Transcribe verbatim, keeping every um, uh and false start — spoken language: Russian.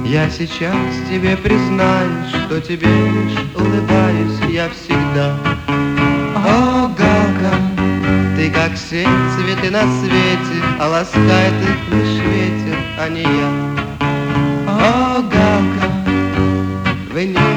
Я сейчас тебе признаюсь, что тебе лишь улыбаюсь я всегда. О, Галка, ты как все цветы на свете, а ласкает их лишь ветер, а не я. О, Галка, вы не